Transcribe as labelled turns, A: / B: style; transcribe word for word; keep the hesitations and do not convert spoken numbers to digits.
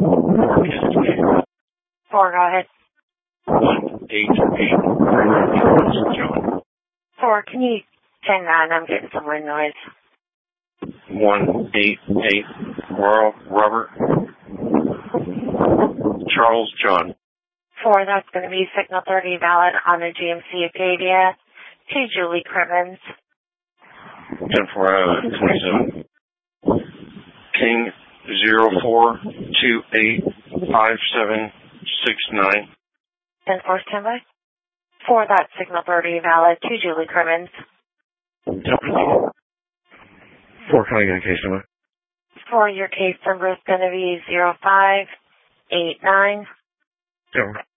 A: Four, go ahead.
B: One eight eight John.
A: Four, can you turn that? I'm getting some wind noise.
B: One eight eight Royal Robert Charles John.
A: Four, that's going to be signal thirty valid on the G M C Acadia to Julie Crimmins.
B: ten four twenty-seven. King zero four two eight five seven six nine.
A: ten four, standby. Four, that's signal thirty valid to Julie Crimmins.
B: Four, can I get a case number?
A: Four, your case number is going to be zero five eight nine.
B: Over.